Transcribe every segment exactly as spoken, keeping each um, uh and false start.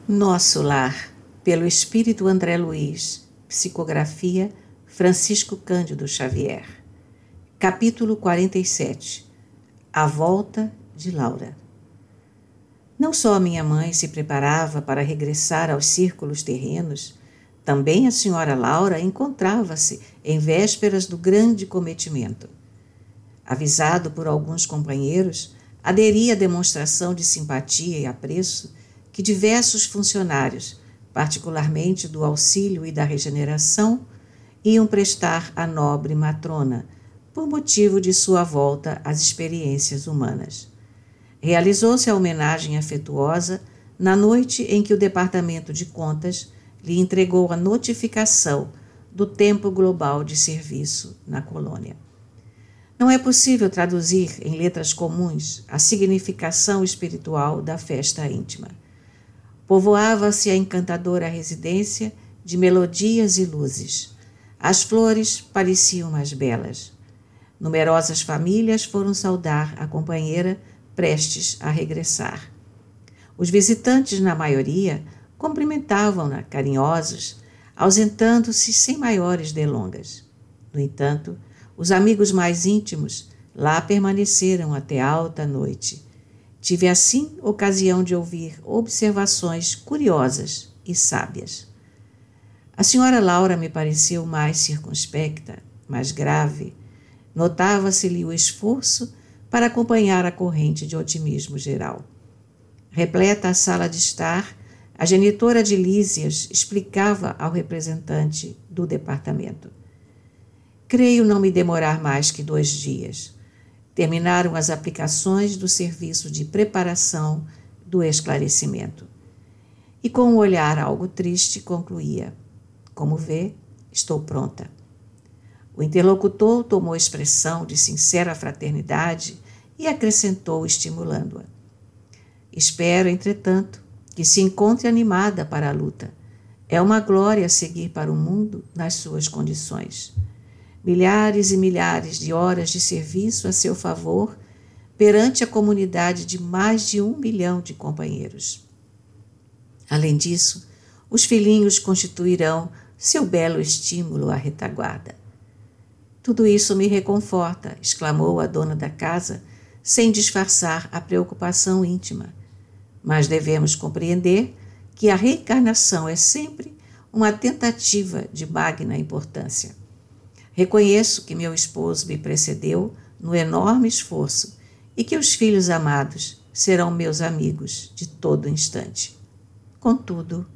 Nosso Lar, pelo Espírito André Luiz, psicografia Francisco Cândido Xavier. Capítulo quarenta e sete. A volta de Laura. Não só minha mãe se preparava para regressar aos círculos terrenos, também a senhora Laura encontrava-se em vésperas do grande cometimento. Avisado por alguns companheiros, aderi à demonstração de simpatia e apreço que diversos funcionários, particularmente do auxílio e da regeneração, iam prestar à nobre matrona, por motivo de sua volta às experiências humanas. Realizou-se a homenagem afetuosa na noite em que o Departamento de Contas lhe entregou a notificação do tempo global de serviço na colônia. Não é possível traduzir em letras comuns a significação espiritual da festa íntima. Povoava-se a encantadora residência de melodias e luzes. As flores pareciam mais belas. Numerosas famílias foram saudar a companheira prestes a regressar. Os visitantes, na maioria, cumprimentavam-na carinhosos, ausentando-se sem maiores delongas. No entanto, os amigos mais íntimos lá permaneceram até alta noite. Tive, assim, ocasião de ouvir observações curiosas e sábias. A senhora Laura me pareceu mais circunspecta, mais grave. Notava-se-lhe o esforço para acompanhar a corrente de otimismo geral. Repleta a sala de estar, a genitora de Lísias explicava ao representante do departamento. Creio não me demorar mais que dois dias. Terminaram as aplicações do serviço de preparação do esclarecimento. E com um olhar algo triste concluía: como vê, estou pronta. O interlocutor tomou expressão de sincera fraternidade e acrescentou, estimulando-a: espero, entretanto, que se encontre animada para a luta. É uma glória seguir para o mundo nas suas condições. Milhares e milhares de horas de serviço a seu favor perante a comunidade de mais de um milhão de companheiros. Além disso, os filhinhos constituirão seu belo estímulo à retaguarda. Tudo isso me reconforta, exclamou a dona da casa, sem disfarçar a preocupação íntima. Mas devemos compreender que a reencarnação é sempre uma tentativa de magna importância. Reconheço que meu esposo me precedeu no enorme esforço e que os filhos amados serão meus amigos de todo instante. Contudo,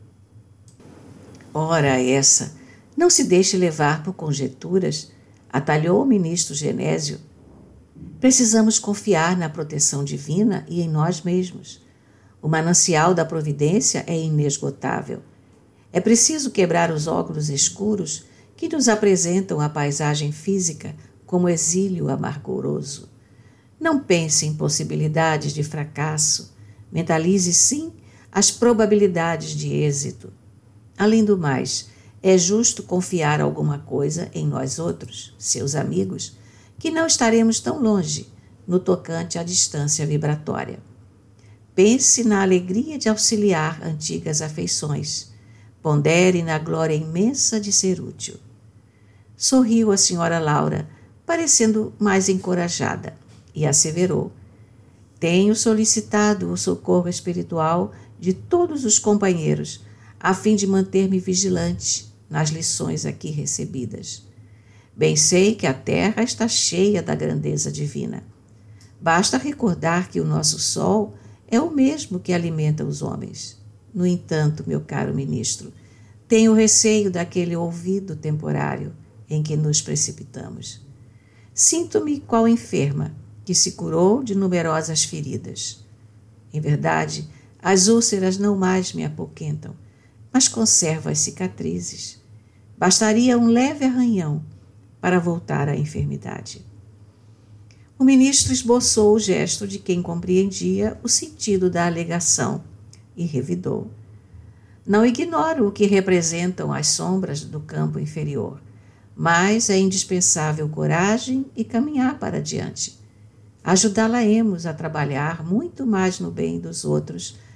ora essa, não se deixe levar por conjecturas, atalhou o ministro Genésio. Precisamos confiar na proteção divina e em nós mesmos. O manancial da providência é inesgotável. É preciso quebrar os óculos escuros que nos apresentam a paisagem física como exílio amargoroso. Não pense em possibilidades de fracasso, mentalize sim as probabilidades de êxito. Além do mais, é justo confiar alguma coisa em nós outros, seus amigos, que não estaremos tão longe no tocante à distância vibratória. Pense na alegria de auxiliar antigas afeições. Pondere na glória imensa de ser útil. Sorriu a senhora Laura, parecendo mais encorajada, e asseverou: tenho solicitado o socorro espiritual de todos os companheiros, a fim de manter-me vigilante nas lições aqui recebidas. Bem sei que a terra está cheia da grandeza divina. Basta recordar que o nosso sol é o mesmo que alimenta os homens. No entanto, meu caro ministro, tenho receio daquele ouvido temporário em que nos precipitamos. Sinto-me qual enferma que se curou de numerosas feridas. Em verdade, as úlceras não mais me apoquentam, mas conservo as cicatrizes. Bastaria um leve arranhão para voltar à enfermidade. O ministro esboçou o gesto de quem compreendia o sentido da alegação e revidou: não ignoro o que representam as sombras do campo inferior, mas é indispensável coragem e caminhar para diante. Ajudá-la-emos a trabalhar muito mais no bem dos outros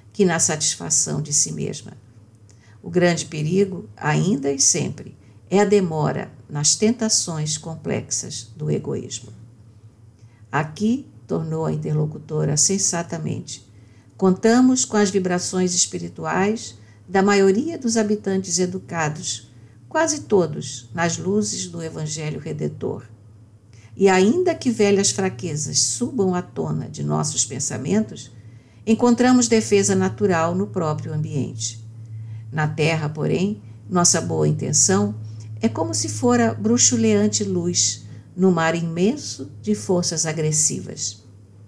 que na satisfação de si mesma. O grande perigo, ainda e sempre, é a demora nas tentações complexas do egoísmo. Aqui, tornou a interlocutora sensatamente, contamos com as vibrações espirituais da maioria dos habitantes educados, quase todos nas luzes do Evangelho Redentor. E ainda que velhas fraquezas subam à tona de nossos pensamentos, encontramos defesa natural no próprio ambiente. Na terra, porém, nossa boa intenção é como se fora bruxuleante luz no mar imenso de forças agressivas.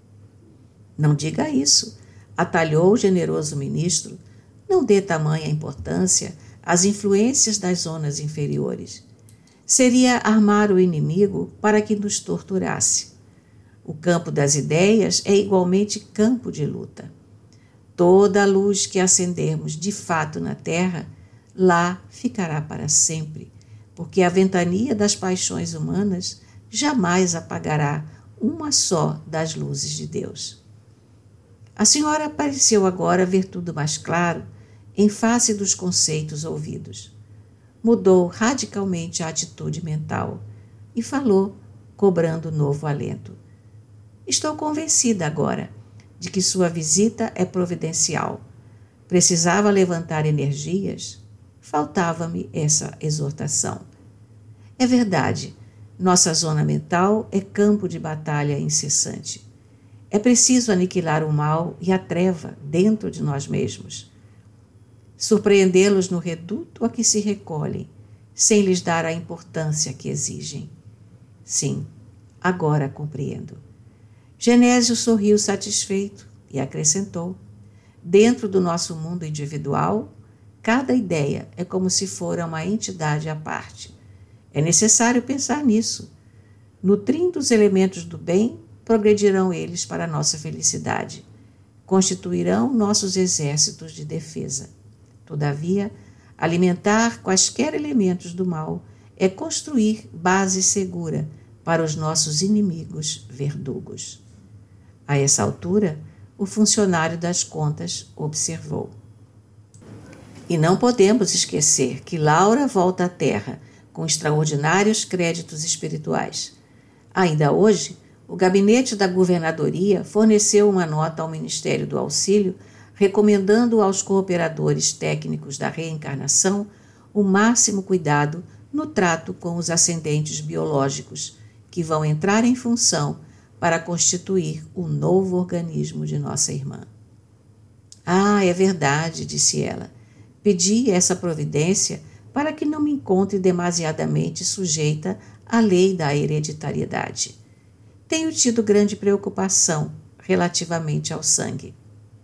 Não diga isso, atalhou o generoso ministro. Não dê tamanha importância às influências das zonas inferiores. Seria armar o inimigo para que nos torturasse. O campo das ideias é igualmente campo de luta. Toda a luz que acendermos de fato na terra, lá ficará para sempre, porque a ventania das paixões humanas jamais apagará uma só das luzes de Deus. A senhora pareceu agora ver tudo mais claro em face dos conceitos ouvidos. Mudou radicalmente a atitude mental e falou, cobrando novo alento. Estou convencida agora de que sua visita é providencial. Precisava levantar energias, faltava-me essa exortação. É verdade, nossa zona mental é campo de batalha incessante. É preciso aniquilar o mal e a treva dentro de nós mesmos. Surpreendê-los no reduto a que se recolhem, sem lhes dar a importância que exigem. Sim, agora compreendo. Genésio sorriu satisfeito e acrescentou: dentro do nosso mundo individual, cada ideia é como se fora uma entidade à parte. É necessário pensar nisso. Nutrindo os elementos do bem, progredirão eles para a nossa felicidade. Constituirão nossos exércitos de defesa. Todavia, alimentar quaisquer elementos do mal é construir base segura para os nossos inimigos verdugos. A essa altura, o funcionário das contas observou. E não podemos esquecer que Laura volta à Terra com extraordinários créditos espirituais. Ainda hoje, o gabinete da governadoria forneceu uma nota ao Ministério do Auxílio recomendando aos cooperadores técnicos da reencarnação o máximo cuidado no trato com os ascendentes biológicos, que vão entrar em função para constituir o novo organismo de nossa irmã. Ah, é verdade, disse ela. Pedi essa providência para que não me encontre demasiadamente sujeita à lei da hereditariedade. Tenho tido grande preocupação relativamente ao sangue.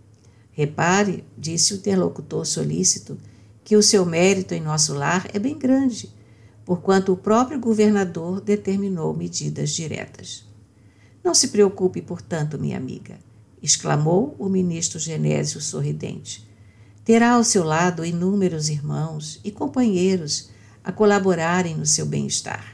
Repare, disse o interlocutor solícito, que o seu mérito em nosso lar é bem grande, porquanto o próprio governador determinou medidas diretas. Não se preocupe, portanto, minha amiga, exclamou o ministro Genésio sorridente. Terá ao seu lado inúmeros irmãos e companheiros a colaborarem no seu bem-estar.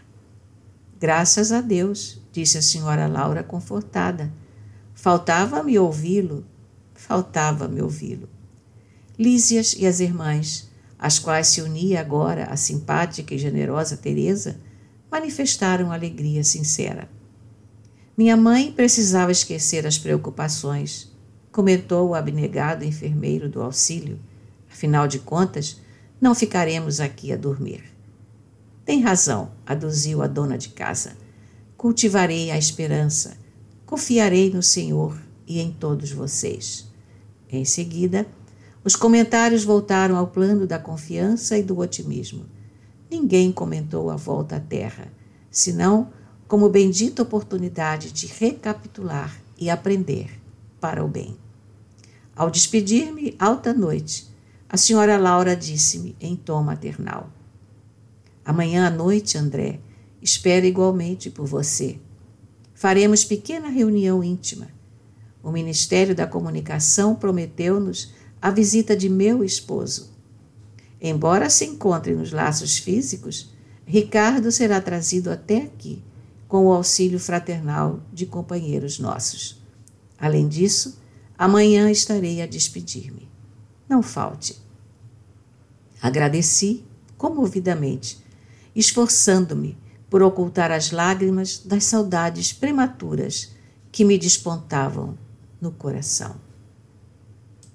Graças a Deus, disse a senhora Laura confortada. Faltava-me ouvi-lo, faltava-me ouvi-lo. Lísias e as irmãs, às quais se unia agora a simpática e generosa Teresa, manifestaram alegria sincera. Minha mãe precisava esquecer as preocupações, comentou o abnegado enfermeiro do auxílio. Afinal de contas, não ficaremos aqui a dormir. Tem razão, aduziu a dona de casa. Cultivarei a esperança, confiarei no Senhor e em todos vocês. Em seguida, os comentários voltaram ao plano da confiança e do otimismo. Ninguém comentou a volta à terra, senão como bendita oportunidade de recapitular e aprender para o bem. Ao despedir-me alta noite, a senhora Laura disse-me em tom maternal: amanhã à noite, André, espero igualmente por você. Faremos pequena reunião íntima. O Ministério da Comunicação prometeu-nos a visita de meu esposo. Embora se encontre nos laços físicos, Ricardo será trazido até aqui, com o auxílio fraternal de companheiros nossos. Além disso, amanhã estarei a despedir-me. não falte. Agradeci comovidamente, esforçando-me por ocultar as lágrimas das saudades prematuras que me despontavam no coração.